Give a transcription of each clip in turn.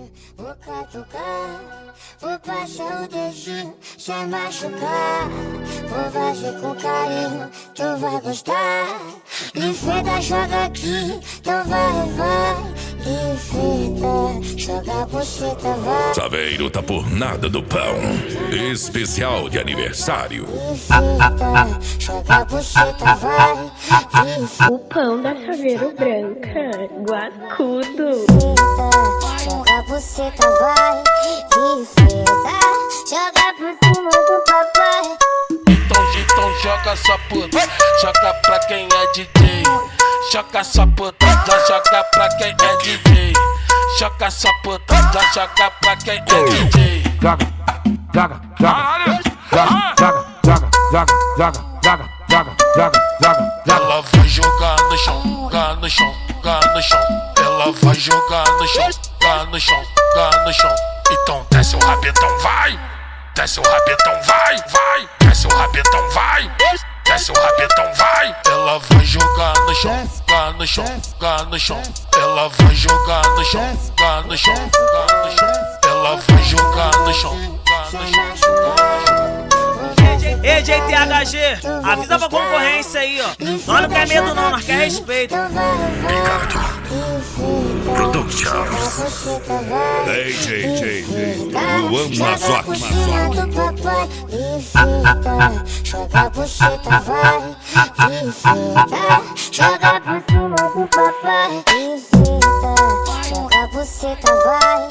Vou catucar, vou passar o dedinho sem machucar. Vou fazer com carinho, tu vai gostar. Lifeta, joga aqui, então vai. Lifeta, joga a buceta, vai. Saveiro tá por nada do pão. Especial de aniversário. Lifeta, joga a buceta, vai. O pão da Saveiro Branca, guacudo. Joga a buceta, vai. Lifeta, joga por cima do papai. Então joga sua puta, joga pra quem é DJ. Joga sua puta, joga pra quem é DJ. Joga sua puta, joga pra quem é DJ. Joga, joga, joga, joga, joga, joga, joga, joga, joga, joga, joga. Ela vai jogar no chão, jogar no chão, jogar no chão. Ela vai jogar no chão, jogar no chão, jogar no chão. Então desce o rabetão, vai. Desce o rabetão, vai, vai. Desce o rabetão, vai. Desce o rabetão, vai. Ela vai jogar no chão, jogar no chão, jogar no chão. Ela vai jogar no chão, jogar no chão, jogar no chão. Ela vai jogar no chão, jogar no chão, jogar no chão. Ei, JTHG, avisa pra concorrência aí, ó. Nós não quer medo não, nós quer respeito. Ricardo Productions. DJ Luan Mazoc. Joga a buceta, vai. Joga por cima do papai. Joga a buceta, vai.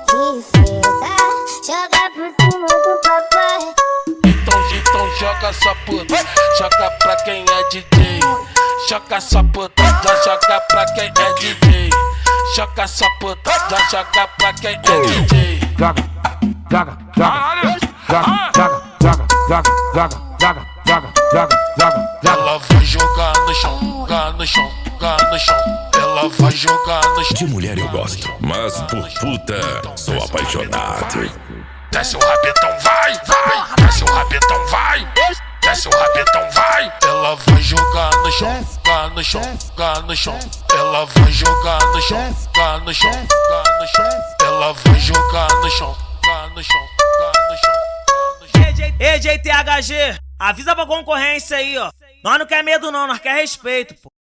Joga por cima do papai. Então joga sua puta, joga pra quem é DJ. Joga sua puta, joga pra quem é DJ. Joga sua puta, joga pra quem é DJ. Joga, joga, joga, joga, joga, joga, joga, joga, joga, joga, joga, joga. Ela vai jogar no chão, jogar no chão, jogar no chão. Ela vai jogar no chão. De mulher eu gosto, mas por puta sou apaixonado. Desce o rabetão, vai, vai. Desce o rabetão, vai. Desce o rabetão, vai. Ela vai jogar no chão, jogar no chão, jogar no chão. Ela vai jogar no chão, jogar no chão, jogar no chão. Ela vai jogar no chão, jogar no chão, jogar no chão. Ei, JTHG, avisa pra concorrência aí, ó. Nós não quer medo não, nós quer respeito, pô.